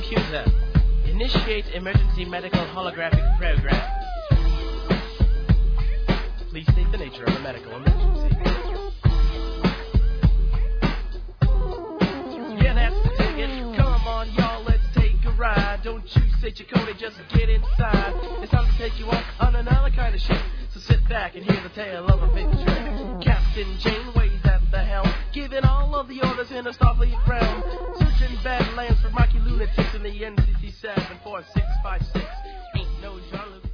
Computer, initiate emergency medical holographic program. Please state the nature of a medical emergency. Yeah, that's the ticket. Come on, y'all, let's take a ride. Don't you say Chakotay, just get inside. It's time to take you on another kind of ship. So sit back and hear the tale of a victory. Captain Janeway's at the helm, giving all of the orders in a Starfleet realm. Searching badlands for Mikey lunatics in the NCC 74656. Ain't no Jean-Luc